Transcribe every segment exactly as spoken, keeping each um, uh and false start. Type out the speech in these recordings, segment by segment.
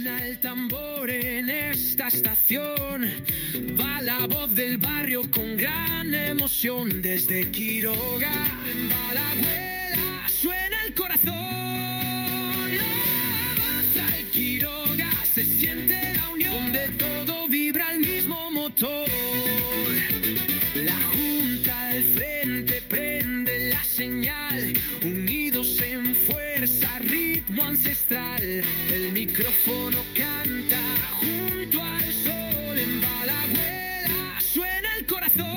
Suena el tambor en esta estación, va la voz del barrio con gran emoción. Desde Quiroga, en Balagüela, suena el corazón. Avanza el Quiroga, se siente la unión, donde todo vibra al mismo motor. La Junta al frente prende la señal, unidos en fuerza, ritmo ancestral. El micrófono canta junto al sol, en Balagüela suena el corazón.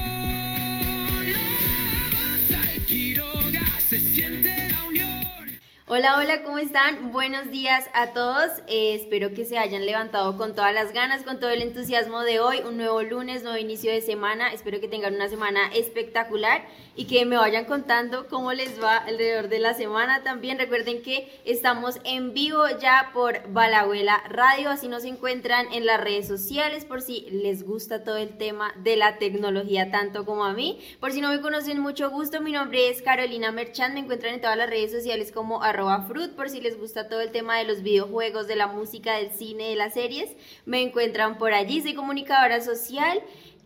Avanza el Quiroga, se siente la unión. Hola, hola, ¿cómo están? Buenos días a todos. Eh, espero que se hayan levantado con todas las ganas, con todo el entusiasmo de hoy. Un nuevo lunes, nuevo inicio de semana. Espero que tengan una semana espectacular y que me vayan contando cómo les va alrededor de la semana. También recuerden que estamos en vivo ya por Balagüela Radio, así nos encuentran en las redes sociales por si les gusta todo el tema de la tecnología tanto como a mí. Por si no me conocen, mucho gusto, mi nombre es Carolina Merchant, me encuentran en todas las redes sociales como arroba fruit, por si les gusta todo el tema de los videojuegos, de la música, del cine, de las series, me encuentran por allí. Soy comunicadora social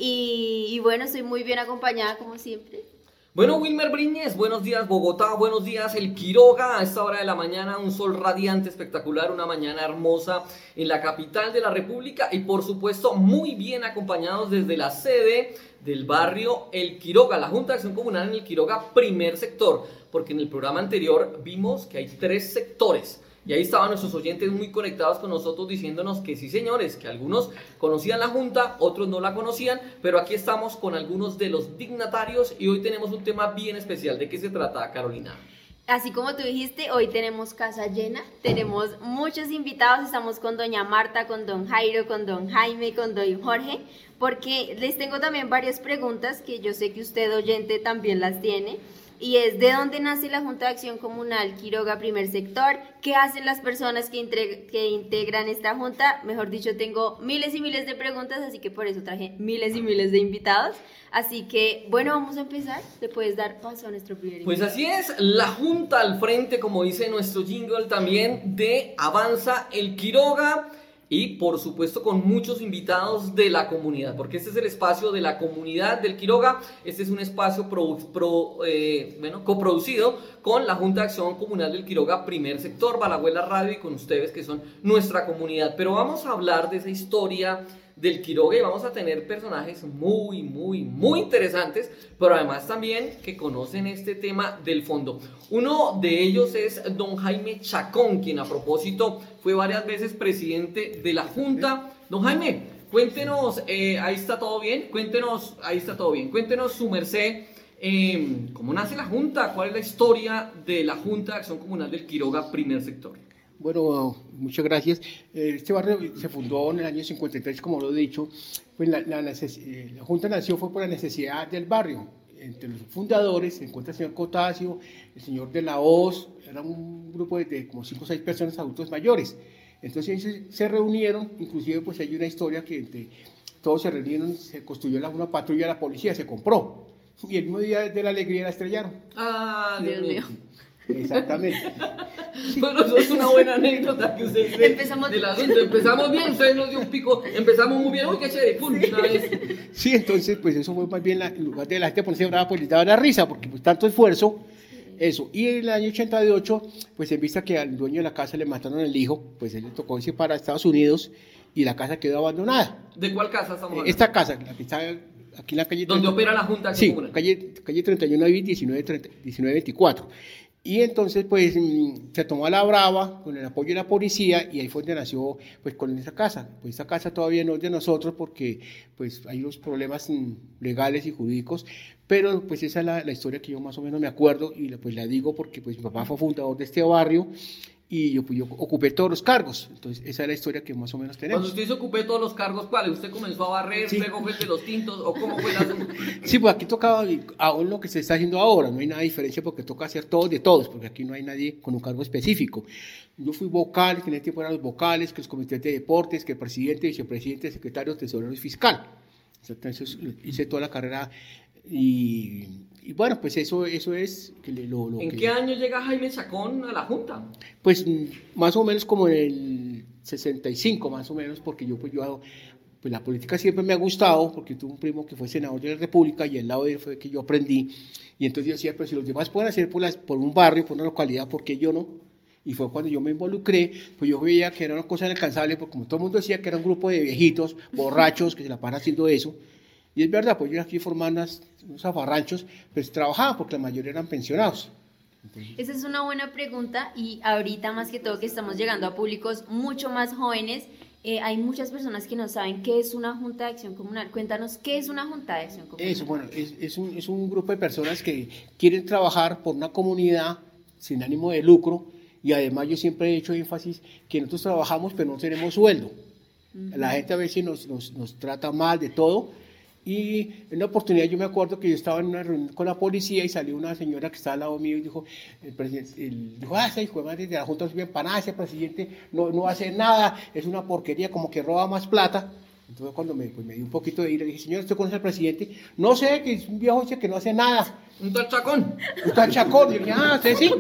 y, y bueno, estoy muy bien acompañada como siempre. Bueno, Wilmer Briñez, buenos días Bogotá, buenos días el Quiroga, a esta hora de la mañana un sol radiante, espectacular, una mañana hermosa en la capital de la República y por supuesto muy bien acompañados desde la sede del barrio El Quiroga, la Junta de Acción Comunal en El Quiroga, primer sector, porque en el programa anterior vimos que hay tres sectores. Y ahí estaban nuestros oyentes muy conectados con nosotros diciéndonos que sí, señores, que algunos conocían la Junta, otros no la conocían, pero aquí estamos con algunos de los dignatarios y hoy tenemos un tema bien especial. ¿De qué se trata, Carolina? Así como tú dijiste, hoy tenemos casa llena, tenemos muchos invitados, estamos con doña Marta, con don Jairo, con don Jaime, con don Jorge, porque les tengo también varias preguntas que yo sé que usted oyente también las tiene. Y es, ¿de dónde nace la Junta de Acción Comunal Quiroga Primer Sector? ¿Qué hacen las personas que, intre- que integran esta junta? Mejor dicho, tengo miles y miles de preguntas, así que por eso traje miles y miles de invitados. Así que, bueno, vamos a empezar. ¿Le puedes dar paso a nuestro primer invitado? Pues así es, la Junta al frente, como dice nuestro jingle también, de Avanza el Quiroga. Y por supuesto con muchos invitados de la comunidad, porque este es el espacio de la comunidad del Quiroga. Este es un espacio pro, pro, eh, bueno, coproducido con la Junta de Acción Comunal del Quiroga, primer sector, Balagüela Radio y con ustedes que son nuestra comunidad. Pero vamos a hablar de esa historia del Quiroga y vamos a tener personajes muy, muy, muy interesantes, pero además también que conocen este tema del fondo. Uno de ellos es don Jaime Chacón, quien a propósito fue varias veces presidente de la Junta. Don Jaime, cuéntenos, eh, ahí está todo bien, cuéntenos, ahí está todo bien, cuéntenos su merced, eh, ¿cómo nace la Junta? ¿Cuál es la historia de la Junta de Acción Comunal del Quiroga, primer sector? Bueno, muchas gracias. Este barrio se fundó en el año cincuenta y tres, como lo he dicho. Pues la, la, neces- la Junta nació fue por la necesidad del barrio. Entre los fundadores se encuentra el señor Cotasio, el señor de la Hoz, era un grupo de, de como cinco o seis personas adultos mayores. Entonces se, se reunieron, inclusive pues hay una historia que entre, todos se reunieron, se construyó la, una patrulla de la policía, se compró. Y el mismo día de la alegría la estrellaron. Ah, Dios, Dios mío. Exactamente. Bueno, eso es una buena anécdota que ustedes empezamos del asunto. Empezamos bien, ustedes nos dio un pico, empezamos muy bien, uy, qué chévere, pum, una vez. Sí, entonces, pues eso fue más bien, la, en lugar de la gente ponerse brava, pues les daba la risa, porque pues tanto esfuerzo, eso. Y en el año ochenta y ocho, pues en vista que al dueño de la casa le mataron el hijo, pues él le tocó irse para Estados Unidos y la casa quedó abandonada. ¿De cuál casa estamos hablando? Esta casa, la que está aquí en la calle... ¿Dónde opera la Junta? Sí, calle, calle treinta y uno de diecinueve veinticuatro. Y entonces, pues, se tomó a la brava con el apoyo de la policía y ahí fue donde nació, pues, con esa casa. Pues, esta casa todavía no es de nosotros porque, pues, hay unos problemas legales y jurídicos, pero, pues, esa es la, la historia que yo más o menos me acuerdo y, pues, la digo porque, pues, mi papá fue fundador de este barrio y yo, pues, yo ocupé todos los cargos. Entonces, esa es la historia que más o menos tenemos. Cuando usted se ocupé todos los cargos, ¿cuáles? ¿Usted comenzó a barrer, sí. luego fue el de los tintos o cómo fue la... Sí, pues aquí tocaba aún lo que se está haciendo ahora, no hay nada diferencia porque toca hacer todo de todos, porque aquí no hay nadie con un cargo específico. Yo fui vocal, que en ese tiempo eran los vocales, que los comités de deportes, que el presidente, vicepresidente, secretario, tesorero y fiscal. Entonces hice toda la carrera y, y bueno, pues eso, eso es lo, lo ¿En que... qué año llega Jaime Chacón a la Junta? Pues más o menos como en el sesenta y cinco más o menos, porque yo pues yo hago, pues la política siempre me ha gustado, porque tuve un primo que fue senador de la República y al lado de él fue que yo aprendí, y entonces yo decía, pero si los demás pueden hacer por, las, por un barrio, por una localidad, ¿por qué yo no? Y fue cuando yo me involucré, pues yo veía que era una cosa inalcanzable, porque como todo el mundo decía que era un grupo de viejitos, borrachos, que se la pasan haciendo eso, y es verdad, pues yo aquí formando unos, unos zafarranchos, pues trabajaban, porque la mayoría eran pensionados. Entonces, esa es una buena pregunta y ahorita más que todo que estamos llegando a públicos mucho más jóvenes, eh, hay muchas personas que no saben qué es una Junta de Acción Comunal. Cuéntanos, ¿qué es una Junta de Acción Comunal? Eso, bueno, es, es, un, es un grupo de personas que quieren trabajar por una comunidad sin ánimo de lucro, y además yo siempre he hecho énfasis que nosotros trabajamos pero no tenemos sueldo. Uh-huh. La gente a veces nos, nos, nos trata mal de todo, y en una oportunidad yo me acuerdo que yo estaba en una reunión con la policía y salió una señora que estaba al lado mío y dijo, el presidente, el, dijo, ah, ese hijo de madre de la Junta no sirve para nada, ese presidente no, no hace nada, es una porquería, como que roba más plata. Entonces cuando me, pues, me dio un poquito de ira, dije, señor, ¿usted conoce al presidente? No sé, que es un viejo que no hace nada. Un tal Chacón. Un tal Chacón. Y yo dije, ah, ¿usted sí?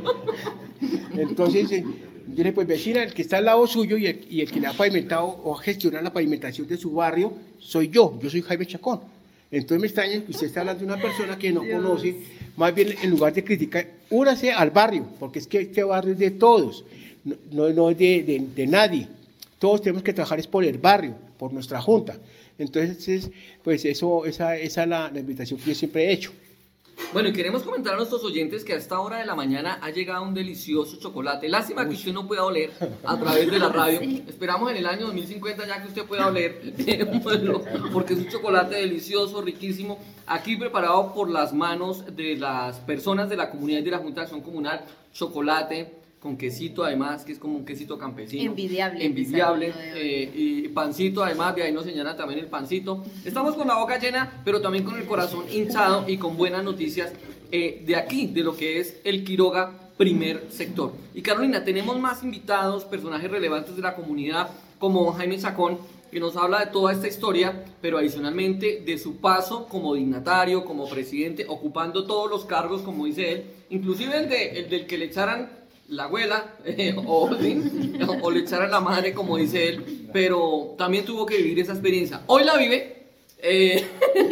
Entonces, eh, yo le dije, pues vecina, el que está al lado suyo y el, y el que le ha pavimentado o gestionado la pavimentación de su barrio, soy yo, yo soy Jaime Chacón. Entonces me extraña que usted está hablando de una persona que no Dios. conoce, más bien en lugar de criticar, únase al barrio, porque es que este barrio es de todos, no, no, no es de, de, de nadie. Todos tenemos que trabajar es por el barrio, por nuestra junta. Entonces, pues eso, esa, esa es la, la invitación que yo siempre he hecho. Bueno, y queremos comentar a nuestros oyentes que a esta hora de la mañana ha llegado un delicioso chocolate. Lástima que usted no pueda oler a través de la radio. Sí. Esperamos en el año dos mil cincuenta ya que usted pueda oler, porque es un chocolate delicioso, riquísimo, aquí preparado por las manos de las personas de la comunidad y de la Junta de Acción Comunal. Chocolate con quesito además, que es como un quesito campesino. Envidiable. Envidiable. Eh, y pancito además, de ahí nos señala también el pancito. Estamos con la boca llena, pero también con el corazón hinchado y con buenas noticias eh, de aquí, de lo que es el Quiroga Primer Sector. Y Carolina, tenemos más invitados, personajes relevantes de la comunidad, como Jaime Chacón, que nos habla de toda esta historia, pero adicionalmente de su paso como dignatario, como presidente, ocupando todos los cargos, como dice él, inclusive el, de, el del que le echaran la abuela eh, o, ¿sí? o le echaran la madre, como dice él, pero también tuvo que vivir esa experiencia. Hoy la vive eh,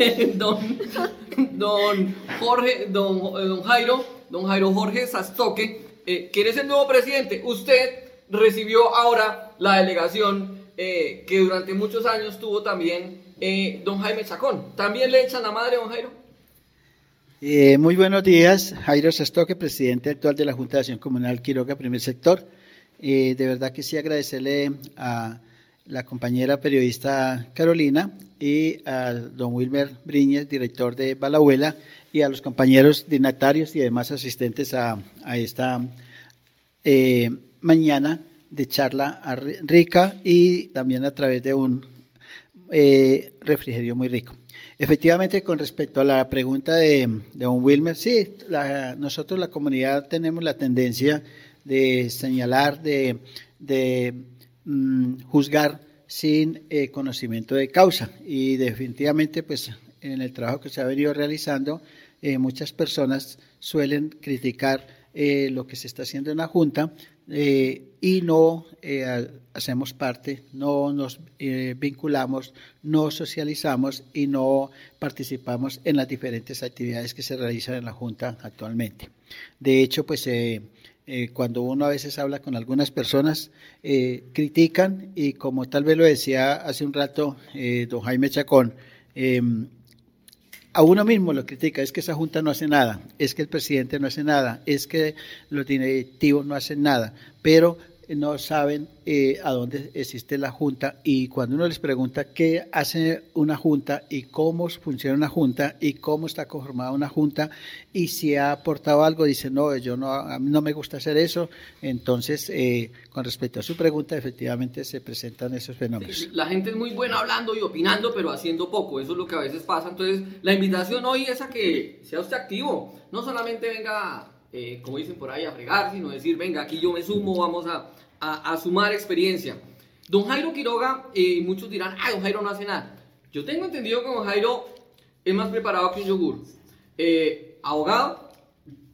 don, don Jorge, don, don Jairo, don Jairo Jorge Sastoque, eh, que es el nuevo presidente. Usted recibió ahora la delegación eh, que durante muchos años tuvo también eh, don Jaime Chacón. ¿También le echan la madre, don Jairo? Eh, muy buenos días, Jairo Sastoque, presidente actual de la Junta de Acción Comunal Quiroga Primer Sector. Eh, de verdad que sí agradecerle a la compañera periodista Carolina y a don Wilmer Briñez, director de Balabuela, y a los compañeros dignatarios y demás asistentes a, a esta eh, mañana de charla rica y también a través de un eh, refrigerio muy rico. Efectivamente, con respecto a la pregunta de, de don Wilmer, sí, la, nosotros la comunidad tenemos la tendencia de señalar, de, de mm, juzgar sin eh, conocimiento de causa, y definitivamente pues en el trabajo que se ha venido realizando eh, muchas personas suelen criticar eh, lo que se está haciendo en la Junta eh, y no eh, hacemos parte, no nos eh, vinculamos, no socializamos y no participamos en las diferentes actividades que se realizan en la Junta actualmente. De hecho, pues eh, eh, cuando uno a veces habla con algunas personas, eh, critican, y como tal vez lo decía hace un rato eh, don Jaime Chacón, eh, a uno mismo lo critica, es que esa Junta no hace nada, es que el presidente no hace nada, es que los directivos no hacen nada, pero no saben eh, a dónde existe la Junta, y cuando uno les pregunta qué hace una Junta y cómo funciona una Junta y cómo está conformada una Junta y si ha aportado algo, dicen no, yo no, a mí no me gusta hacer eso. Entonces, eh, con respecto a su pregunta, efectivamente se presentan esos fenómenos. Sí, la gente es muy buena hablando y opinando, pero haciendo poco, eso es lo que a veces pasa. Entonces, la invitación hoy es a que sea usted activo, no solamente venga, eh, como dicen por ahí, a fregar, sino decir, venga, aquí yo me sumo, vamos a A, a sumar experiencia. Don Jairo Quiroga, eh, muchos dirán, ah, don Jairo no hace nada. Yo tengo entendido que don Jairo es más preparado que un yogur. Eh, abogado,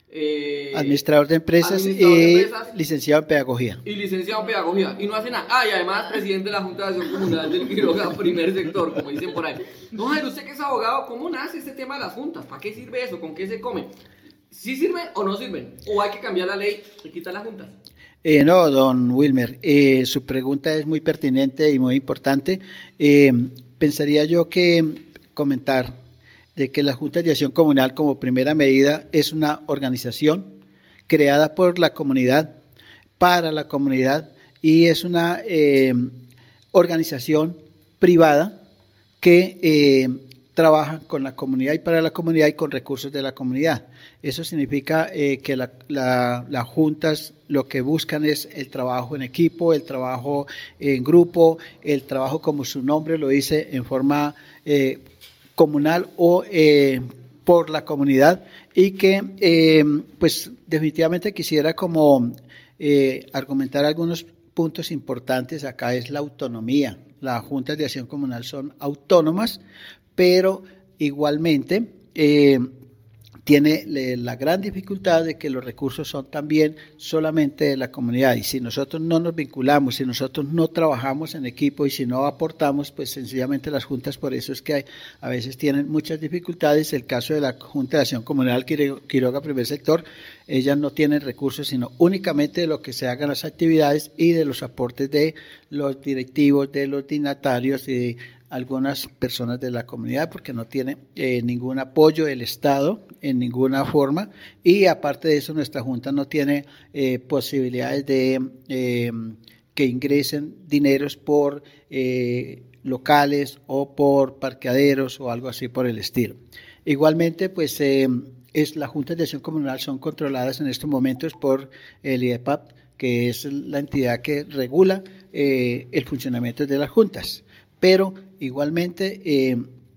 Eh, administrador de empresas administrador y de empresas, licenciado en pedagogía. Y licenciado en pedagogía. Y no hace nada. Ah, y además presidente de la Junta de Acción Comunal del Quiroga, primer sector, como dicen por ahí. No, Jairo, usted que es abogado, ¿cómo nace este tema de las juntas? ¿Para qué sirve eso? ¿Con qué se come? ¿Sí sirven o no sirven? ¿O hay que cambiar la ley y quitar las juntas? Eh, no, don Wilmer, eh, su pregunta es muy pertinente y muy importante. Eh, pensaría yo que comentar de que la Junta de Acción Comunal como primera medida es una organización creada por la comunidad, para la comunidad, y es una eh, organización privada que eh, trabaja con la comunidad y para la comunidad y con recursos de la comunidad. Eso significa eh, que la, la, las juntas lo que buscan es el trabajo en equipo, el trabajo en grupo, el trabajo, como su nombre lo dice, en forma eh, comunal o eh, por la comunidad, y que eh, pues definitivamente quisiera como eh, argumentar algunos puntos importantes. Acá es la autonomía. Las juntas de acción comunal son autónomas, pero igualmente eh, tiene la gran dificultad de que los recursos son también solamente de la comunidad, y si nosotros no nos vinculamos, si nosotros no trabajamos en equipo y si no aportamos, pues sencillamente las juntas, por eso es que hay, a veces tienen muchas dificultades. El caso de la Junta de Acción Comunal Quiroga Primer Sector, ellas no tienen recursos sino únicamente de lo que se hagan las actividades y de los aportes de los directivos, de los dignatarios y de algunas personas de la comunidad, porque no tiene eh, ningún apoyo del Estado en ninguna forma, y aparte de eso nuestra Junta no tiene eh, posibilidades de eh, que ingresen dineros por eh, locales o por parqueaderos o algo así por el estilo. Igualmente, pues eh, es las juntas de acción comunal son controladas en estos momentos por el I E P A P, que es la entidad que regula eh, el funcionamiento de las juntas. Pero igualmente eh,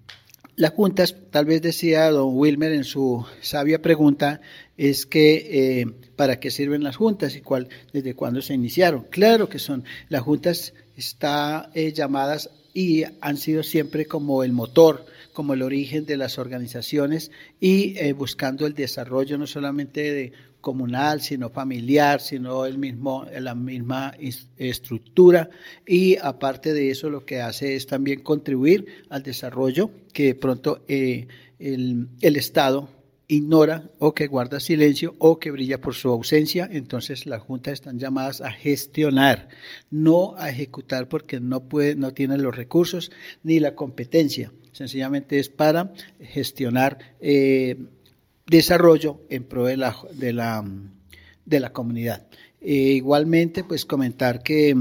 las juntas, tal vez decía don Wilmer en su sabia pregunta, es que eh, ¿para qué sirven las juntas y cuál, desde cuándo se iniciaron? Claro que son, las juntas están eh, llamadas y han sido siempre como el motor, como el origen de las organizaciones, y eh, buscando el desarrollo no solamente de comunal, sino familiar, sino el mismo, la misma estructura, y aparte de eso lo que hace es también contribuir al desarrollo que de pronto eh, el, el Estado ignora o que guarda silencio o que brilla por su ausencia. Entonces las juntas están llamadas a gestionar, no a ejecutar, porque no puede, no tienen los recursos ni la competencia, sencillamente es para gestionar eh, desarrollo en pro de la, de la, de la comunidad. Eh, igualmente, pues comentar que,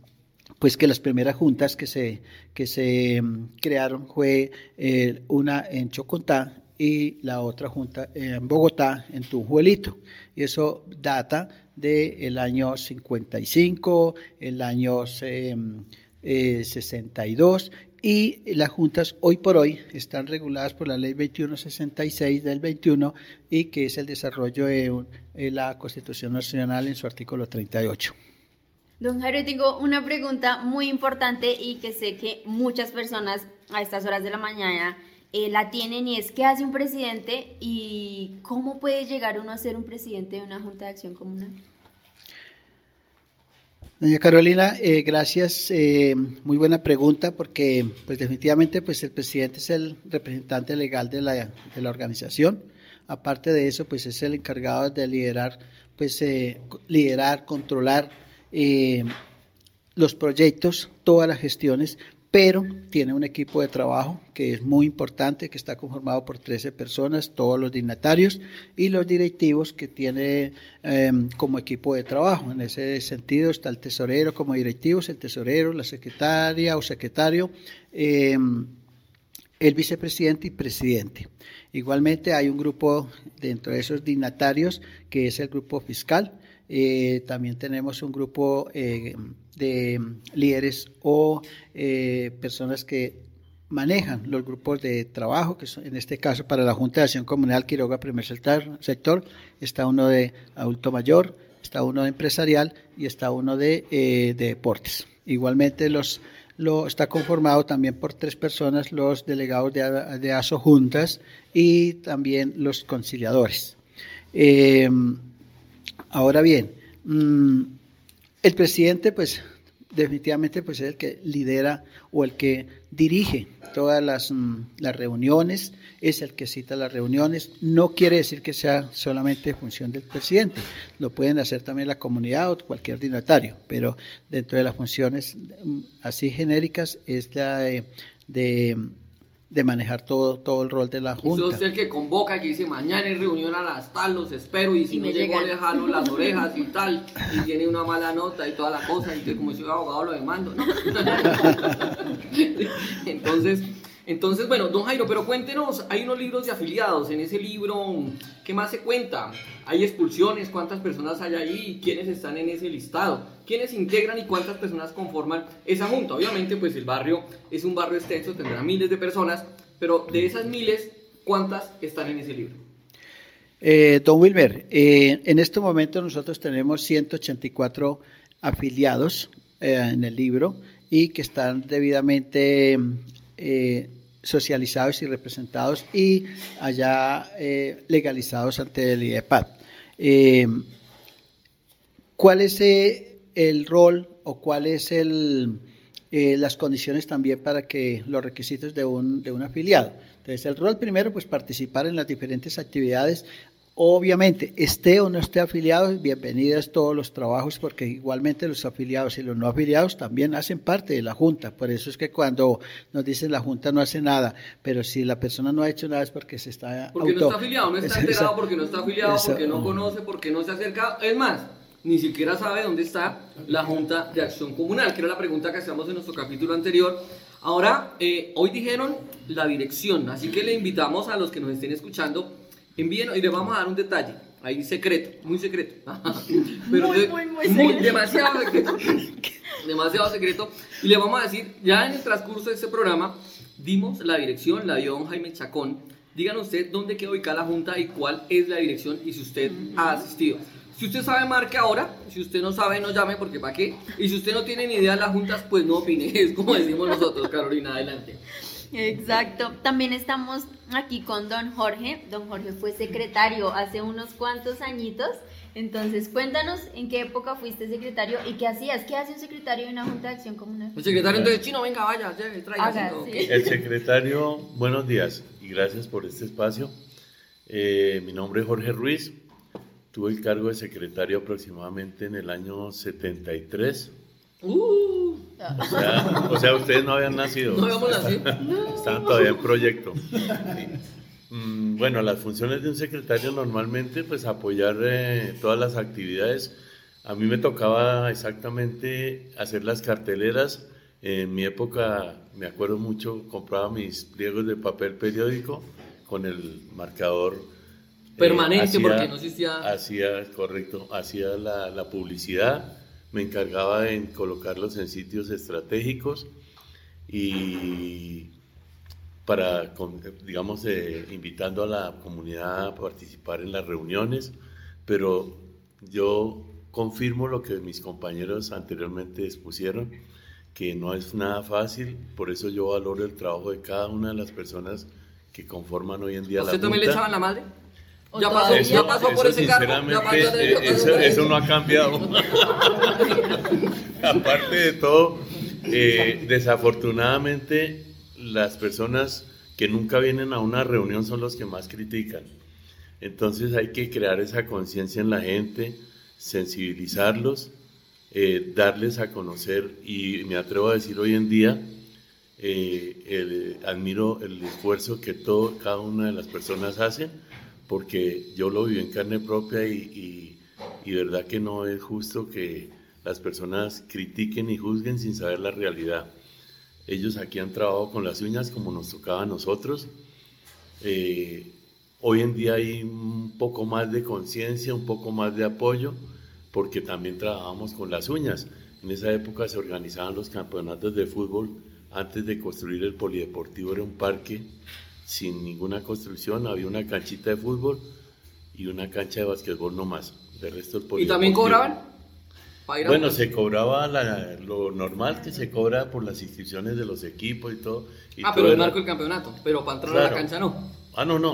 pues que las primeras juntas que se, que se crearon fue eh, una en Chocontá y la otra junta en Bogotá, en Tunjuelito. Y eso data del año cincuenta y cinco, el año eh, eh, sesenta y dos, y las juntas hoy por hoy están reguladas por la ley veintiuno sesenta y seis del veintiuno, y que es el desarrollo de, de la Constitución Nacional en su artículo treinta y ocho. Don Jairo, tengo una pregunta muy importante y que sé que muchas personas a estas horas de la mañana eh, la tienen, y es: ¿qué hace un presidente y cómo puede llegar uno a ser un presidente de una Junta de Acción Comunal? Doña Carolina, eh, gracias, eh, muy buena pregunta, porque pues definitivamente pues el presidente es el representante legal de la, de la organización. Aparte de eso, pues es el encargado de liderar, pues eh, liderar, controlar eh, los proyectos, todas las gestiones, pero tiene un equipo de trabajo que es muy importante, que está conformado por trece personas, todos los dignatarios y los directivos que tiene eh, como equipo de trabajo. En ese sentido está el tesorero como directivos, el tesorero, la secretaria o secretario, eh, el vicepresidente y presidente. Igualmente hay un grupo dentro de esos dignatarios que es el grupo fiscal. Eh, también tenemos un grupo eh, de líderes o eh, personas que manejan los grupos de trabajo, que son, en este caso para la Junta de Acción Comunal Quiroga Primer Sector, está uno de adulto mayor, está uno de empresarial y está uno de, eh, de deportes. Igualmente los, lo, está conformado también por tres personas, los delegados de, de ASO Juntas y también los conciliadores. Eh, ahora bien, mmm, el presidente, pues, definitivamente, pues, es el que lidera o el que dirige todas las, mmm, las reuniones, es el que cita las reuniones. No quiere decir que sea solamente función del presidente, lo pueden hacer también la comunidad o cualquier dignatario, pero dentro de las funciones mmm, así genéricas es la de, de de manejar todo, todo el rol de la Junta. Usted es el que convoca, que dice, mañana hay reunión a las tal, los espero, y si Y no me llegó llegan. le jalo las orejas y tal, y tiene una mala nota y toda la cosa, y que como soy abogado lo demando, ¿no? entonces, entonces, bueno, don Jairo, pero cuéntenos, hay unos libros de afiliados, en ese libro, ¿qué más se cuenta? ¿Hay expulsiones? ¿Cuántas personas hay ahí? ¿Quiénes están en ese listado? ¿Quiénes integran y cuántas personas conforman esa junta? Obviamente, pues el barrio es un barrio extenso, tendrá miles de personas, pero de esas miles, ¿cuántas están en ese libro? Eh, don Wilmer, eh, en este momento nosotros tenemos ciento ochenta y cuatro afiliados eh, en el libro y que están debidamente eh, socializados y representados y allá eh, legalizados ante el IDEPAD. Eh, ¿Cuál es eh, el rol o cuál es el, eh, las condiciones también para que los requisitos de un, de un afiliado? Entonces, el rol primero, pues participar en las diferentes actividades. Obviamente, esté o no esté afiliado, bienvenidos todos los trabajos, porque igualmente los afiliados y los no afiliados también hacen parte de la Junta. Por eso es que cuando nos dicen la Junta no hace nada, pero si la persona no ha hecho nada es porque se está Porque auto... no está afiliado, no está Esa- enterado, esa- porque no está afiliado, esa- porque no conoce, porque no se ha acercado. Es más, ni siquiera sabe dónde está la Junta de Acción Comunal, que era la pregunta que hacíamos en nuestro capítulo anterior. Ahora, eh, hoy dijeron la dirección, así que le invitamos a los que nos estén escuchando, envíen, y les vamos a dar un detalle, ahí secreto, muy secreto. Pero Muy, de- muy, muy secreto. demasiado secreto. demasiado secreto. Y le vamos a decir, ya en el transcurso de este programa, dimos la dirección, la dio don Jaime Chacón. Díganos usted dónde queda ubicada la Junta y cuál es la dirección y si usted ha asistido. Si usted sabe, marque ahora. Si usted no sabe, no llame, porque ¿para qué? Y si usted no tiene ni idea de las juntas, pues no opine. Es como decimos nosotros, Carolina, adelante. Exacto. También estamos aquí con don Jorge. Don Jorge fue secretario hace unos cuantos añitos. Entonces, cuéntanos en qué época fuiste secretario y qué hacías. ¿Qué hace un secretario de una Junta de Acción Comunal? El secretario entonces, Chino, venga, vaya, lleve, traiga. Haga, así, ¿no? sí. El secretario, buenos días y gracias por este espacio. Eh, mi nombre es Jorge Ruiz, tuve el cargo de secretario aproximadamente en el año setenta y tres. Uh, O sea, o sea, ustedes no habían nacido. no habíamos nacido. Estaban todavía en proyecto. Sí. Mm, Bueno, las funciones de un secretario normalmente, pues apoyar eh, todas las actividades. A mí me tocaba exactamente hacer las carteleras. En mi época, me acuerdo mucho, compraba mis pliegos de papel periódico con el marcador eh, Permanente, hacía- porque no existía. Hacía, correcto, hacía la, la publicidad, me encargaba de colocarlos en sitios estratégicos y para, con- digamos, eh, invitando a la comunidad a participar en las reuniones, pero yo confirmo lo que mis compañeros anteriormente expusieron, que no es nada fácil, por eso yo valoro el trabajo de cada una de las personas que conforman hoy en día ¿A la usted también le Junta. echaban la madre? ¿O Ya pasó, todavía? ya pasó por Eso, ese cargo. Ya sinceramente, pasó de- eh, eso, eso no ha cambiado. Aparte de todo, eh, desafortunadamente, las personas que nunca vienen a una reunión son los que más critican. Entonces hay que crear esa conciencia en la gente, sensibilizarlos, eh, darles a conocer, y me atrevo a decir hoy en día, eh, el- admiro el esfuerzo que todo, cada una de las personas hacen, porque yo lo viví en carne propia y, y, y verdad que no es justo que las personas critiquen y juzguen sin saber la realidad. Ellos aquí han trabajado con las uñas como nos tocaba a nosotros. Eh, hoy en día hay un poco más de conciencia, un poco más de apoyo, porque también trabajamos con las uñas. En esa época se organizaban los campeonatos de fútbol. Antes de construir el polideportivo era un parque sin ninguna construcción, había una canchita de fútbol y una cancha de basquetbol no más. De resto el ¿Y polideportivo. también cobraban? Para ir a Bueno, jugar. se cobraba la- lo normal que se cobra por las inscripciones de los equipos y todo. y Ah, todo pero el era- marco del campeonato. Pero para entrar a la Claro. cancha no. Ah, no, no.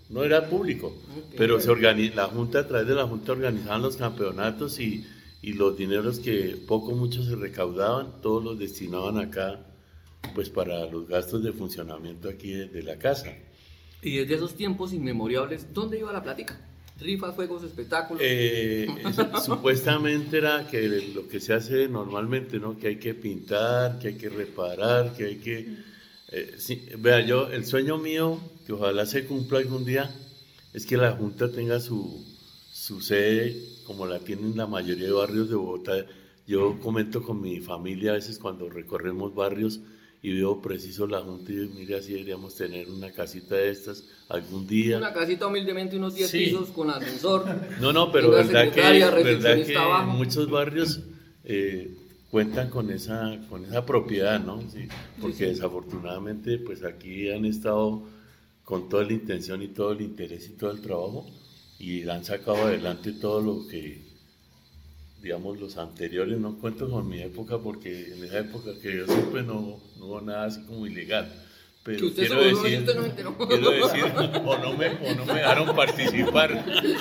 no era público, okay, pero se organi- la Junta, a través de la Junta organizaban los campeonatos y, y los dineros que poco mucho se recaudaban, todos los destinaban acá, pues para los gastos de funcionamiento aquí de, de la casa. Y desde esos tiempos inmemorables, ¿dónde iba la plática? ¿Rifas, juegos, espectáculos? Eh, supuestamente era que lo que se hace normalmente, ¿no? Que hay que pintar, que hay que reparar, que hay que... Eh, sí, vea, yo, el sueño mío, que ojalá se cumpla algún día, es que la Junta tenga su, su sede como la tienen la mayoría de barrios de Bogotá. Yo comento con mi familia a veces cuando recorremos barrios y veo preciso la Junta y digo, mire, así deberíamos tener una casita de estas algún día. Una casita humildemente, unos diez sí. pisos con ascensor. No, no, pero verdad que, verdad que muchos barrios eh, cuentan con esa, con esa propiedad, ¿no? Sí, porque sí, sí. desafortunadamente pues aquí han estado con toda la intención y todo el interés y todo el trabajo y han sacado adelante todo lo que... digamos, los anteriores, no cuento con mi época porque en esa época que yo supe no, no hubo nada así como ilegal. Pero que usted quiero seguro, decir, usted no enteró. quiero decir o, no me, o no me dejaron participar.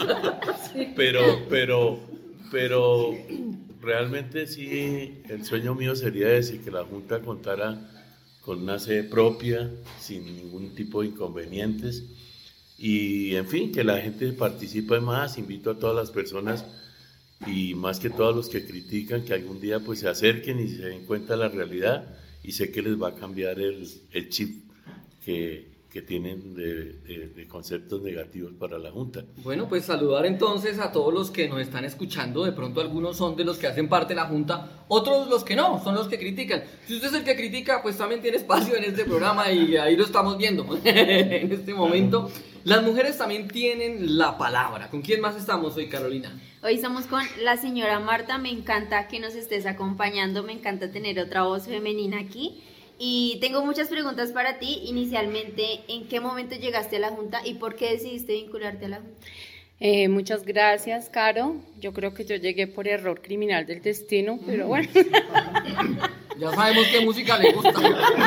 Sí. Pero, pero, pero realmente sí, el sueño mío sería ese, que la Junta contara con una sede propia, sin ningún tipo de inconvenientes. Y, en fin, que la gente participe más. Invito a todas las personas y más que todos los que critican, que algún día pues se acerquen y se den cuenta de la realidad y sé que les va a cambiar el, el chip que, que tienen de, de, de conceptos negativos para la Junta. Bueno, pues saludar entonces a todos los que nos están escuchando. De pronto algunos son de los que hacen parte de la Junta, otros los que no, son los que critican. Si usted es el que critica, pues también tiene espacio en este programa y ahí lo estamos viendo en este momento. Las mujeres también tienen la palabra. ¿Con quién más estamos hoy, Carolina? Hoy estamos con la señora Marta. Me encanta que nos estés acompañando, me encanta tener otra voz femenina aquí. Y tengo muchas preguntas para ti. Inicialmente, ¿en qué momento llegaste a la Junta y por qué decidiste vincularte a la Junta? Eh, muchas gracias, Caro. Yo creo que yo llegué por error criminal del destino, pero bueno. Ya sabemos qué música le gusta.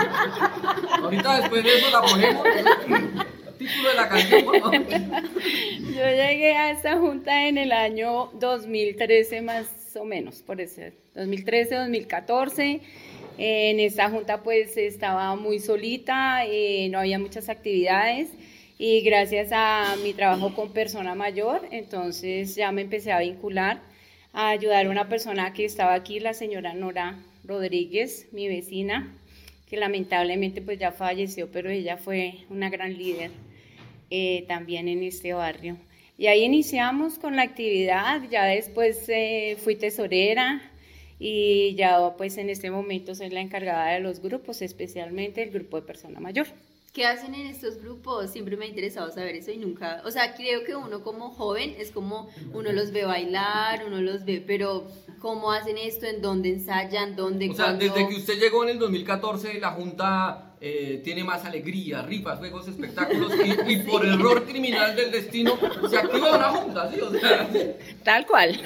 Ahorita después de eso la ponemos. Título de la canción, por favor. Yo llegué a esta Junta en el año dos mil trece más o menos, por ese dos mil trece, dos mil catorce. En esta Junta pues estaba muy solita, eh, no había muchas actividades y gracias a mi trabajo con persona mayor, entonces ya me empecé a vincular a ayudar a una persona que estaba aquí, la señora Nora Rodríguez, mi vecina, que lamentablemente pues ya falleció, pero ella fue una gran líder eh, también en este barrio. Y ahí iniciamos con la actividad, ya después eh, fui tesorera y ya pues en este momento soy la encargada de los grupos, especialmente el grupo de persona mayor. ¿Qué hacen en estos grupos? Siempre me ha interesado saber eso y nunca, o sea, creo que uno como joven es como, uno los ve bailar, uno los ve, pero ¿cómo hacen esto? ¿En dónde ensayan? ¿Dónde? O sea, cuándo? desde que usted llegó en el dos mil catorce, la Junta eh, tiene más alegría, rifas, juegos, espectáculos, y, y por error criminal del destino se activa una Junta, ¿sí? O sea, tal cual.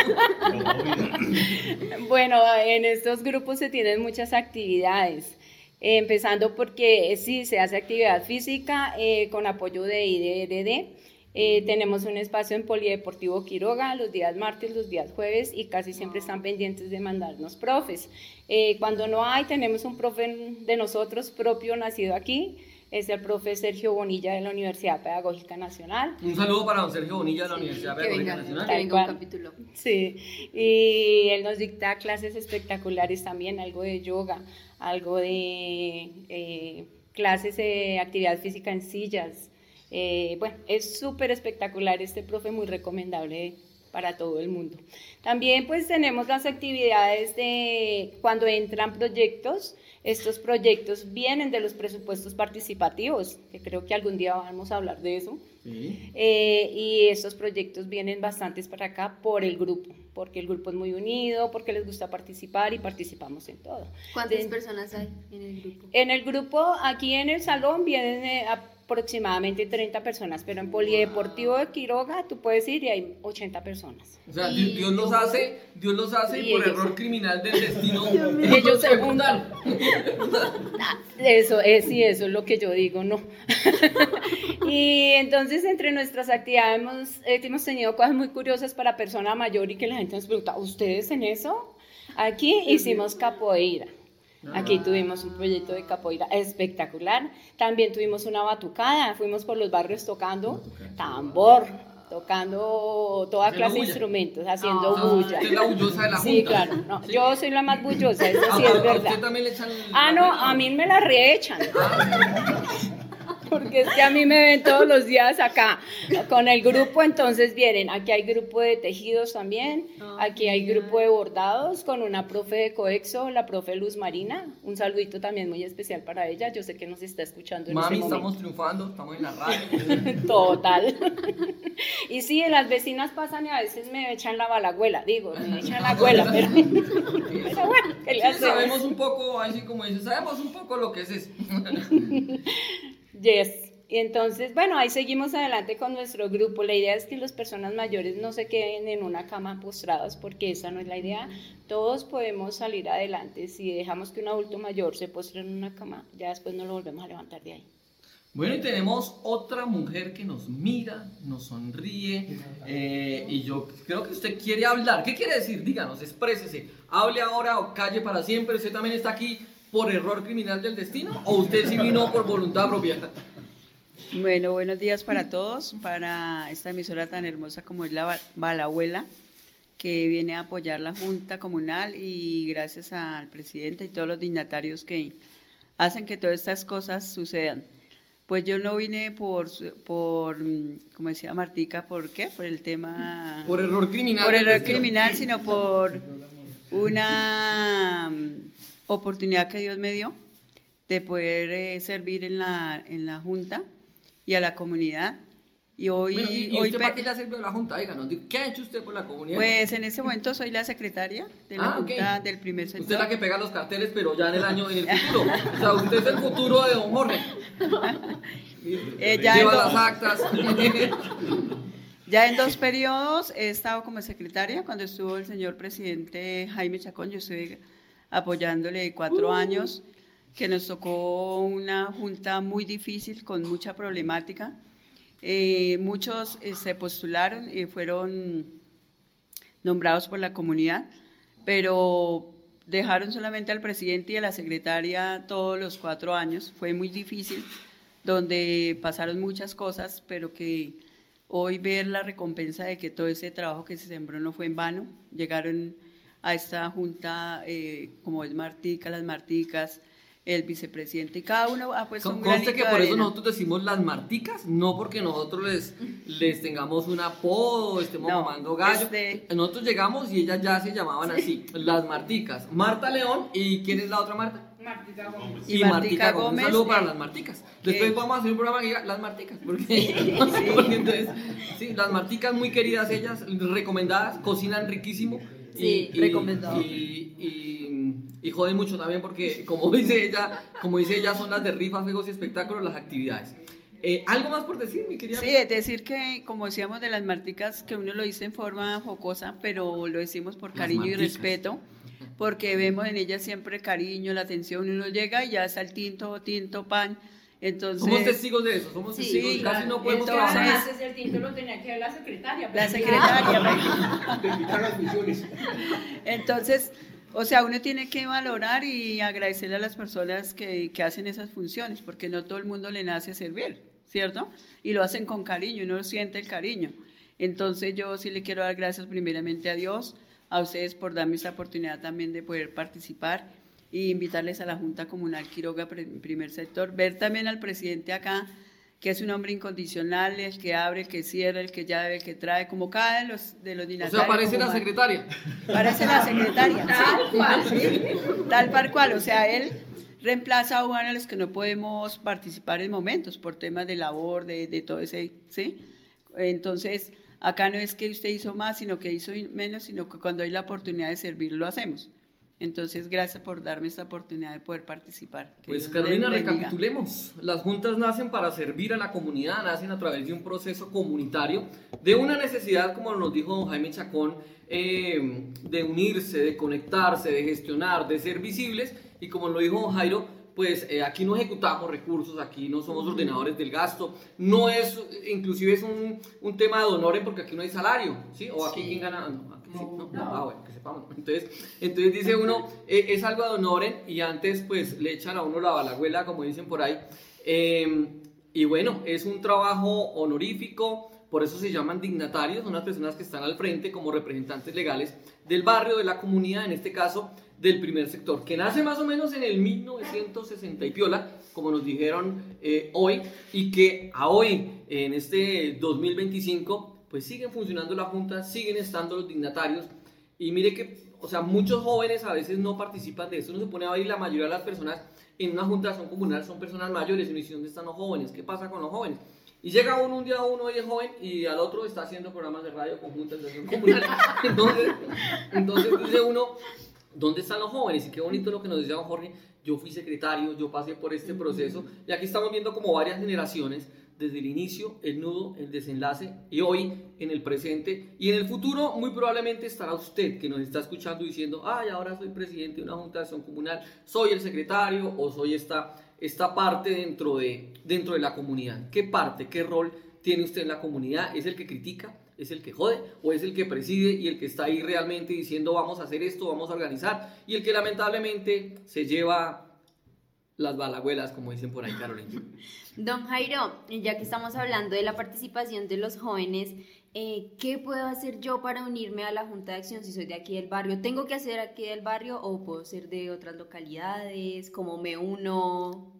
Bueno, en estos grupos se tienen muchas actividades. Eh, empezando porque eh, sí se hace actividad física eh, con apoyo de I D R D. Eh, tenemos un espacio en Polideportivo Quiroga los días martes, los días jueves y casi siempre están pendientes de mandarnos profes. Eh, cuando no hay, tenemos un profe de nosotros propio nacido aquí, es el profe Sergio Bonilla de la Universidad Pedagógica Nacional. Un saludo para don Sergio Bonilla de la Sí, Universidad que Pedagógica venga, Nacional. que venga un capítulo. Sí, y él nos dicta clases espectaculares también, algo de yoga, algo de eh, clases de actividad física en sillas. Eh, bueno, es súper espectacular este profe, muy recomendable para todo el mundo. También pues tenemos las actividades de cuando entran proyectos. Estos proyectos vienen de los presupuestos participativos, que creo que algún día vamos a hablar de eso. Sí. Eh, y estos proyectos vienen bastantes para acá por el grupo, porque el grupo es muy unido, porque les gusta participar y participamos en todo. ¿Cuántas de, personas hay en el grupo? En el grupo, aquí en el salón, vienen a aproximadamente treinta personas, pero en Polideportivo de Quiroga tú puedes ir y hay ochenta personas. O sea, Dios, Dios los hace, Dios los hace y, y por ellos- error criminal del destino. Ellos se juntan. Eso es, sí, eso es lo que yo digo, ¿no? Y entonces entre nuestras actividades hemos, eh, hemos tenido cosas muy curiosas para persona mayor y que la gente nos pregunta, ¿ustedes en eso? Aquí hicimos capoeira. Aquí tuvimos un proyecto de capoeira espectacular. También tuvimos una batucada. Fuimos por los barrios tocando tambor, tocando toda Haciendo clase de bulla. instrumentos, haciendo Ah, bulla. usted es la bullosa de la Sí, junta. claro. No, yo soy la más bullosa, eso Ah, sí a- es a verdad. usted también le echan Ah, la no, pena. a mí me la reechan. Porque es que a mí me ven todos los días acá con el grupo, entonces vienen, aquí hay grupo de tejidos también, aquí hay grupo de bordados con una profe de Coexo, la profe Luz Marina, un saludito también muy especial para ella, yo sé que nos está escuchando en Mami, este estamos momento. triunfando, estamos en la radio. Total. Y sí, las vecinas pasan y a veces me echan la balagüela, digo, me echan la abuela, pero, pero bueno, ¿qué le Sí, hacemos? sabemos un poco, así como dice, sabemos un poco lo que es eso. Yes. Y entonces, bueno, ahí seguimos adelante con nuestro grupo. La idea es que las personas mayores no se queden en una cama postradas, porque esa no es la idea. Todos podemos salir adelante. Si dejamos que un adulto mayor se postre en una cama, ya después no lo volvemos a levantar de ahí. Bueno, y tenemos otra mujer que nos mira, nos sonríe, eh, y yo creo que usted quiere hablar. ¿Qué quiere decir? Díganos, exprésese. Hable ahora o calle para siempre. ¿Usted también está aquí por error criminal del destino o usted sí vino por voluntad propia? Bueno, buenos días para todos, para esta emisora tan hermosa como es la Ba- Balabuela, que viene a apoyar la Junta Comunal, y gracias al presidente y todos los dignatarios que hacen que todas estas cosas sucedan. Pues yo no vine por, su- por mm, como decía Martica, ¿por qué? Por el tema... Por error criminal. por del error destino. criminal, sino por una mm, oportunidad que Dios me dio de poder eh, servir en la, en la Junta y a la comunidad. Y hoy, Bueno, ¿y, y hoy usted pe- para qué ya sirvió a la Junta? Díganos, ¿qué ha hecho usted por la comunidad? pues en ese momento soy la secretaria de la Ah, ok. Junta del primer Usted es sector. la que pega los carteles, pero ya en el año, en el futuro. O sea, usted es el futuro de Don Jorge. Eh, ya Lleva en las do- actas. Ya en dos periodos he estado como secretaria. Cuando estuvo el señor presidente Jaime Chacón, yo estuve apoyándole cuatro años, que nos tocó una junta muy difícil, con mucha problemática. Eh, muchos eh, se postularon y fueron nombrados por la comunidad, pero dejaron solamente al presidente y a la secretaria todos los cuatro años. Fue muy difícil, donde pasaron muchas cosas, pero que hoy ver la recompensa de que todo ese trabajo que se sembró no fue en vano. Llegaron a esta junta, eh, como es Martica, las Marticas, el vicepresidente, y cada uno ha puesto un Conste granito que de por eso arena. nosotros decimos las marticas, no porque nosotros les, les tengamos un apodo, estemos No, mamando gallo. este- Nosotros llegamos y ellas ya se llamaban así, las marticas. Marta León, ¿y quién es la otra Marta? Martica Gómez. Y Martica Un Gómez, saludo para eh, las marticas. Después que- vamos a hacer un programa que diga las marticas. Porque, porque entonces, sí, las marticas muy queridas ellas, recomendadas, cocinan riquísimo. Sí, recomendado. Y, y, y joden mucho también porque, como dice ella, como dice ella, son las de rifas, juegos y espectáculos, las actividades. Eh, ¿Algo más por decir, mi querida? Sí, es decir que, como decíamos de las Marticas, que uno lo dice en forma jocosa, pero lo decimos por Las cariño y Marticas. respeto, porque vemos en ellas siempre cariño, la atención. Uno llega y ya está el tinto, tinto, pan. Entonces, Somos testigos de eso, somos Sí, testigos. sí, Casi no podemos entonces- trabajar. Antes el tinto lo tenía que ver la secretaria. la pero- secretaria. Te invitaron a las funciones. Entonces, o sea, uno tiene que valorar y agradecerle a las personas que, que hacen esas funciones, porque no todo el mundo le nace servir, ¿cierto? Y lo hacen con cariño, uno siente el cariño. Entonces yo sí le quiero dar gracias primeramente a Dios, a ustedes por darme esta oportunidad también de poder participar y invitarles a la Junta Comunal Quiroga Pre- Primer Sector, ver también al presidente acá, que es un hombre incondicional, el que abre, el que cierra, el que llave, el que trae, como cada de los, de los O dignatarios. sea, parece la como- secretaria. Parece la secretaria. Tal cual, sí. Tal par cual. O sea, él reemplaza a uno de los que no podemos participar en momentos por temas de labor, de, de todo ese, ¿sí? Entonces, acá no es que usted hizo más, sino que hizo menos, sino que cuando hay la oportunidad de servir, lo hacemos. Entonces, gracias por darme esta oportunidad de poder participar. Que Pues Dios Carolina, les bendiga. recapitulemos. Las juntas nacen para servir a la comunidad, nacen a través de un proceso comunitario, de una necesidad, como nos dijo don Jaime Chacón, eh, de unirse, de conectarse, de gestionar, de ser visibles, y como lo dijo don Jairo, pues eh, aquí no ejecutamos recursos, aquí no somos ordenadores del gasto, no es, inclusive es un, un tema de honores porque aquí no hay salario, ¿sí? O aquí Sí. quién gana, no, aquí sí, no, no, ah, bueno, que sepamos. Entonces, entonces dice uno, eh, es algo de honoren y antes pues le echan a uno la balagüela, como dicen por ahí, eh, y bueno, es un trabajo honorífico, por eso se llaman dignatarios, son las personas que están al frente como representantes legales del barrio, de la comunidad, en este caso del primer sector, que nace más o menos en el mil novecientos sesenta y piola, como nos dijeron eh, hoy, y que a hoy, en este dos mil veinticinco, pues siguen funcionando la Junta, siguen estando los dignatarios, y mire que, o sea, muchos jóvenes a veces no participan de esto, uno se pone a ver y la mayoría de las personas en una Junta de Acción Comunal son personas mayores, y uno dice, ¿dónde están los jóvenes? ¿Qué pasa con los jóvenes? Y llega uno un día, uno es joven y al otro está haciendo programas de radio con juntas de acción comunal. Entonces, entonces dice uno, ¿dónde están los jóvenes? Y qué bonito lo que nos decía don Jorge, yo fui secretario, yo pasé por este proceso, y aquí estamos viendo como varias generaciones, desde el inicio, el nudo, el desenlace, y hoy, en el presente, y en el futuro, muy probablemente estará usted, que nos está escuchando diciendo, ay, ahora soy presidente de una junta de acción comunal, soy el secretario, o soy esta, esta parte dentro de, dentro de la comunidad. ¿Qué parte, qué rol tiene usted en la comunidad? ¿Es el que critica? ¿Es el que jode? ¿O es el que preside y el que está ahí realmente diciendo vamos a hacer esto, vamos a organizar? Y el que lamentablemente se lleva las balagüelas, como dicen por ahí, Carolina. Don Jairo, ya que estamos hablando de la participación de los jóvenes, eh, ¿qué puedo hacer yo para unirme a la Junta de Acción si soy de aquí del barrio? ¿Tengo que hacer aquí del barrio o puedo ser de otras localidades? ¿Cómo me uno?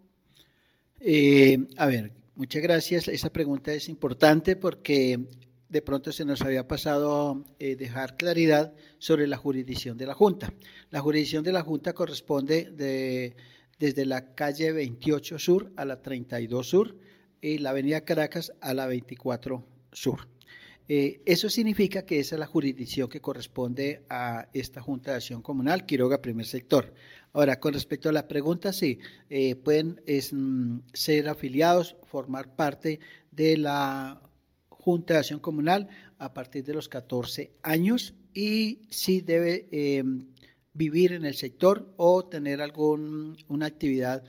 Eh, a ver, muchas gracias. Esa pregunta es importante porque de pronto se nos había pasado eh, dejar claridad sobre la jurisdicción de la Junta. La jurisdicción de la Junta corresponde de, desde la calle veintiocho Sur a la treinta y dos Sur y la avenida Caracas a la veinticuatro Sur. Eh, eso significa que esa es la jurisdicción que corresponde a esta Junta de Acción Comunal, Quiroga Primer Sector. Ahora, con respecto a la pregunta, sí, eh, pueden es, mm, ser afiliados, formar parte de la Junta de Acción Comunal a partir de los catorce años y sí debe eh, vivir en el sector o tener alguna actividad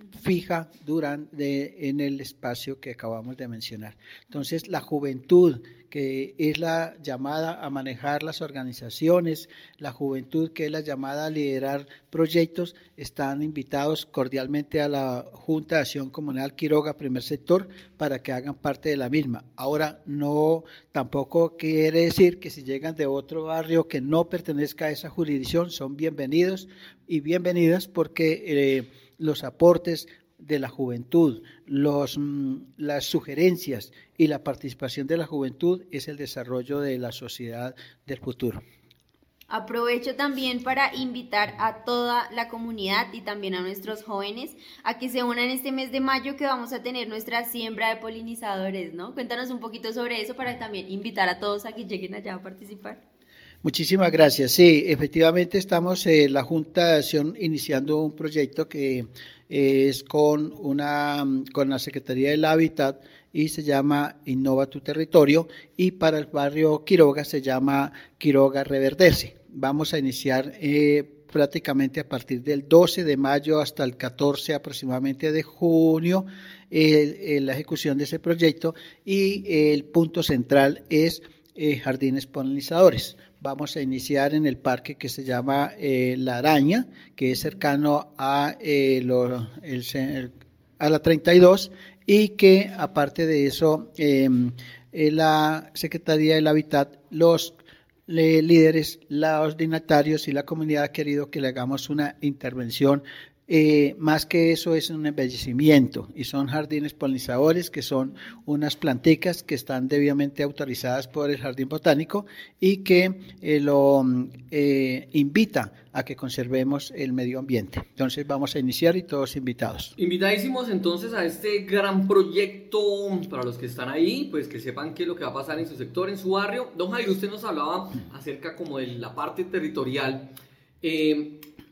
fija durante en el espacio que acabamos de mencionar. Entonces, la juventud, que es la llamada a manejar las organizaciones, la juventud que es la llamada a liderar proyectos, están invitados cordialmente a la Junta de Acción Comunal Quiroga Primer Sector para que hagan parte de la misma. Ahora, no, tampoco quiere decir que si llegan de otro barrio que no pertenezca a esa jurisdicción, son bienvenidos y bienvenidas porque eh, los aportes de la juventud, los, las sugerencias y la participación de la juventud es el desarrollo de la sociedad del futuro. Aprovecho también para invitar a toda la comunidad y también a nuestros jóvenes a que se unan este mes de mayo que vamos a tener nuestra siembra de polinizadores, ¿no? Cuéntanos un poquito sobre eso para también invitar a todos a que lleguen allá a participar. Muchísimas gracias. Sí, efectivamente estamos en eh, la Junta de Acción iniciando un proyecto que eh, es con, una, con la Secretaría del Hábitat y se llama Innova tu Territorio y para el barrio Quiroga se llama Quiroga Reverdece. Vamos a iniciar eh, prácticamente a partir del doce de mayo hasta el catorce aproximadamente de junio eh, eh, la ejecución de ese proyecto y eh, el punto central es eh, jardines polinizadores. Vamos a iniciar en el parque que se llama eh, La Araña, que es cercano a, eh, lo, el, el, a la treinta y dos y que aparte de eso eh, la Secretaría del Hábitat, los eh, líderes, los dignatarios y la comunidad ha querido que le hagamos una intervención. Eh, más que eso es un embellecimiento y son jardines polinizadores que son unas planticas que están debidamente autorizadas por el Jardín Botánico y que eh, lo eh, invita a que conservemos el medio ambiente. Entonces vamos a iniciar y todos invitados. Invitadísimos entonces a este gran proyecto para los que están ahí, pues que sepan qué es lo que va a pasar en su sector, en su barrio. Don Jairo, usted nos hablaba acerca como de la parte territorial. Eh,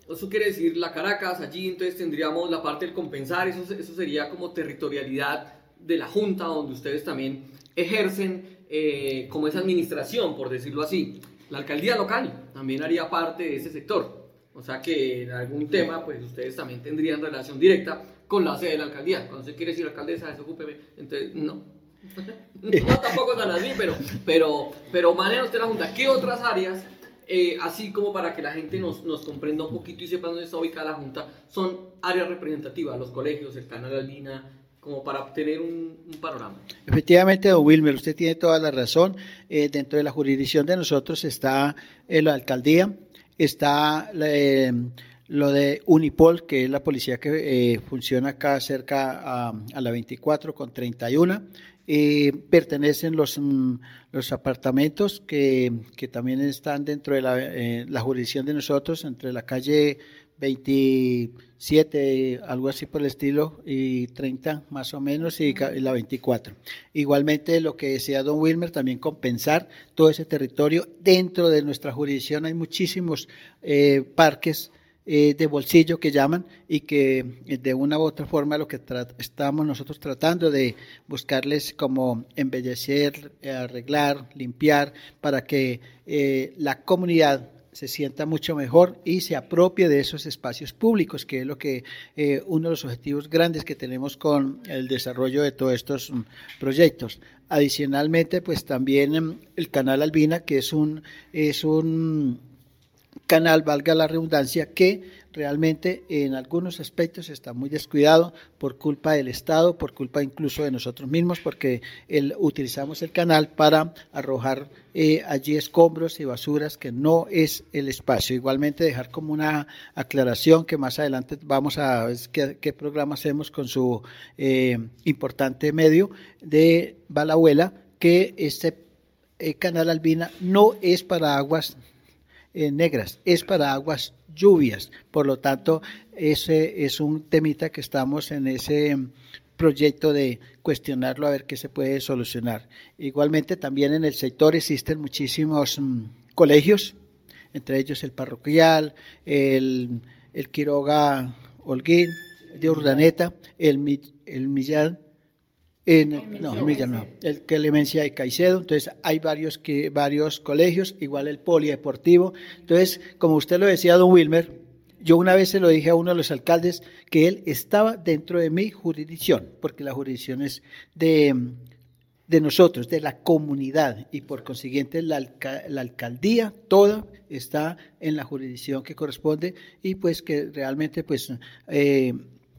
Eso quiere decir la Caracas, allí entonces tendríamos la parte del compensar, eso, eso sería como territorialidad de la Junta, donde ustedes también ejercen eh, como esa administración, por decirlo así. La alcaldía local también haría parte de ese sector, o sea que en algún tema pues ustedes también tendrían relación directa con la sede de la alcaldía. Cuando se quiere decir alcaldesa, desocúpeme, entonces no. No, tampoco tan así, pero, pero, pero maneja usted la Junta. ¿Qué otras áreas, eh, así como para que la gente nos, nos comprenda un poquito y sepa dónde está ubicada la Junta, son áreas representativas? Los colegios, el Canal Albina, como para obtener un, un panorama. Efectivamente, don Wilmer, usted tiene toda la razón. Eh, dentro de la jurisdicción de nosotros está eh, la alcaldía, está eh, lo de Unipol, que es la policía que eh, funciona acá cerca a, a la veinticuatro con treinta y uno. Eh, pertenecen los, mm, los apartamentos que, que también están dentro de la, eh, la jurisdicción de nosotros, entre la calle veintisiete, algo así por el estilo, y treinta más o menos, y, y la veinticuatro. Igualmente, lo que decía don Wilmer, también compensar todo ese territorio. Dentro de nuestra jurisdicción hay muchísimos eh, parques eh, de bolsillo que llaman, y que de una u otra forma lo que estamos nosotros tratando de buscarles como embellecer, arreglar, limpiar, para que eh, la comunidad se sienta mucho mejor y se apropie de esos espacios públicos, que es lo que eh, uno de los objetivos grandes que tenemos con el desarrollo de todos estos um, proyectos. Adicionalmente, pues también um, el Canal Albina, que es un es un canal, valga la redundancia, que realmente en algunos aspectos está muy descuidado por culpa del Estado, por culpa incluso de nosotros mismos, porque el, utilizamos el canal para arrojar eh, allí escombros y basuras, que no es el espacio. Igualmente dejar como una aclaración que más adelante vamos a ver qué, qué programa hacemos con su eh, importante medio de Balahuela, que este eh, Canal Albina no es para aguas Eh, negras, es para aguas lluvias. Por lo tanto, ese es un temita que estamos en ese proyecto de cuestionarlo, a ver qué se puede solucionar. Igualmente, también en el sector existen muchísimos um, colegios, entre ellos el parroquial, el, el Quiroga Holguín, de Urdaneta, el, el Millán, En, no, Millán no, el Clemencia de Caicedo. Entonces hay varios, que, varios colegios, igual el polideportivo. Entonces, como usted lo decía, don Wilmer, yo una vez se lo dije a uno de los alcaldes que él estaba dentro de mi jurisdicción, porque la jurisdicción es de, de nosotros, de la comunidad, y por consiguiente la, alca, la alcaldía toda está en la jurisdicción que corresponde, y pues que realmente pues eh,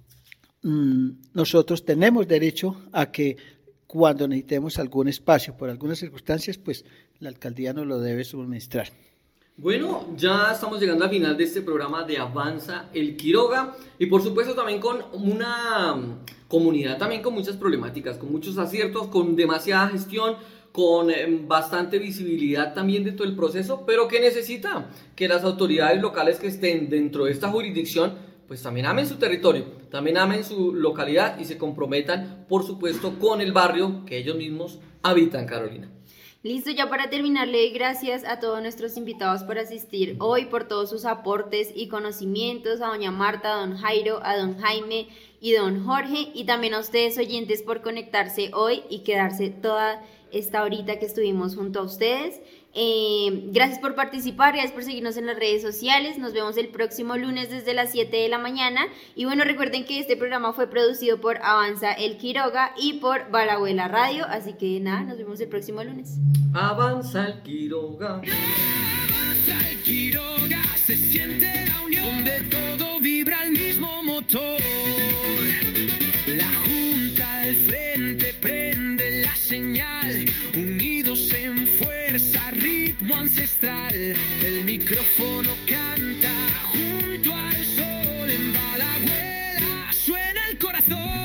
nosotros tenemos derecho a que cuando necesitemos algún espacio por algunas circunstancias, pues la alcaldía nos lo debe suministrar. Bueno, ya estamos llegando al final de este programa de Avanza el Quiroga, y por supuesto también con una comunidad también con muchas problemáticas, con muchos aciertos, con demasiada gestión, con bastante visibilidad también de todo el proceso, pero que necesita que las autoridades locales que estén dentro de esta jurisdicción pues también amen su territorio, también amen su localidad y se comprometan, por supuesto, con el barrio que ellos mismos habitan, Carolina. Listo, ya para terminar, le doy gracias a todos nuestros invitados por asistir hoy, por todos sus aportes y conocimientos, a doña Marta, a don Jairo, a don Jaime y don Jorge, y también a ustedes oyentes por conectarse hoy y quedarse toda esta horita que estuvimos junto a ustedes. Eh, gracias por participar, gracias por seguirnos en las redes sociales. Nos vemos el próximo lunes desde las siete de la mañana. Y bueno, recuerden que este programa fue producido por Avanza el Quiroga y por Balahuela Radio. Así que nada, nos vemos el próximo lunes. Avanza el Quiroga. Avanza el Quiroga, se siente la unión de todo, vibra el mismo motor. La Junta al frente prende la señal, unidos en fuerza, ritmo ancestral. El micrófono canta junto al sol, en Balahuela suena el corazón.